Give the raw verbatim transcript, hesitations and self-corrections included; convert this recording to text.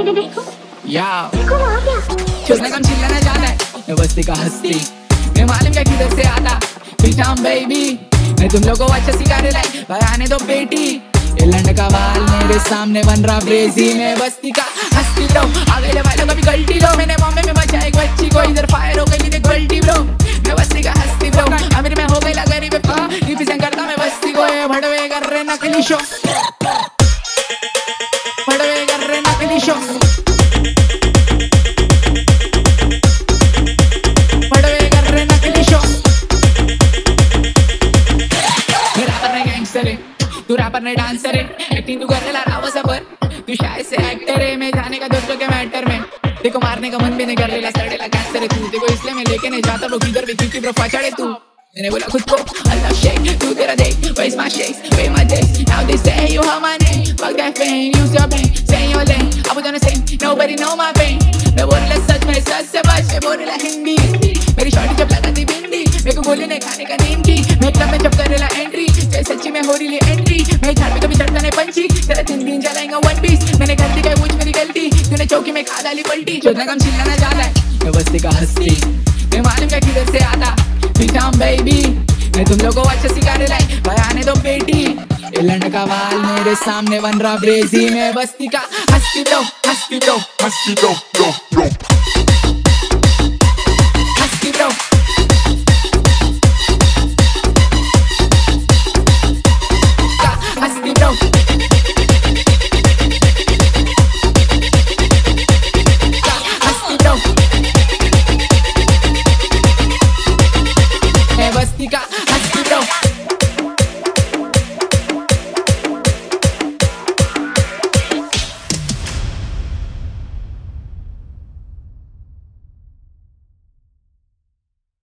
दे देखो याओ देखो वहाँ क्या चुसने कम चिल्लाना ज्यादा है मैं बस्ती का हस्ती मैं मालूम क्या किधर से आता पीछाम बेबी मैं तुम लोगों को अच्छा सिखा रहा है भाई आने दो बेटी ये लंड का बाल मेरे सामने बन रहा ब्रेजी मैं बस्ती का हस्ती ब्रो आगे ले वालों कभी गलती लो मैंने बॉम्बे में बचा एक बच्ची को इधर फायर हो गई थी गलती ब्रो मैं बस्ती का हस्ती ब्रो अमीर में हो गई ला गरीब पा रिप्रेजेंट करता मैं बस्ती को ये भड़वे कर रहे नकली शो भड़वे कर रहे नकली शो भड़वे कर रहे नकली शो मेरा पर गैंगस्टर है तू रैपर नहीं डांसर है एक्टिंग तू करने ला रहा सबर तू शायद से एक्टर है मैं जाने का दोस्तों के मैटर में देखो मारने का मन भी नहीं कर लेला सड़ेला कैंसर है तू देखो इसलिए मैं लेके नहीं जाता ब्रो किधर भी क्योंकि ब्रो फचड़े तू मैंने बोला खुद को अल्लाह शेक तू तेरा देख where's my shakes where my days now they say you have my name fuck that fame use your brain say your lane I was gonna say nobody know my pain मैं बोल रहा सच में सच से बात मैं बोल रहा हिंदी मेरी शॉर्टी जब लगाती बिंदी मेरे को गोली नहीं खाने का नीम की मैं क्लब में जब करेला एंट्री जैसे सच्ची में हो रही है एंट्री मैं झाड़ पे कभी चढ़ता नहीं पंची तेरा तीन दिन चलाएगा वन पीस मैंने गलती का मुझ मेरी गलती तूने चौकी में खा डाली पलटी चौथा कम चिल्लाना ज्यादा है मैं बस्ती का हस्ती मैं मालूम क्या किधर से आता पीछाम बेबी मैं तुम लोगों को अच्छा सिखा रहा है भाई आने दो बेटी ये लंड का बाल मेरे सामने बन रहा ब्रेजी मैं बस्ती का Husky bro Husky bro Husky, go, go, go.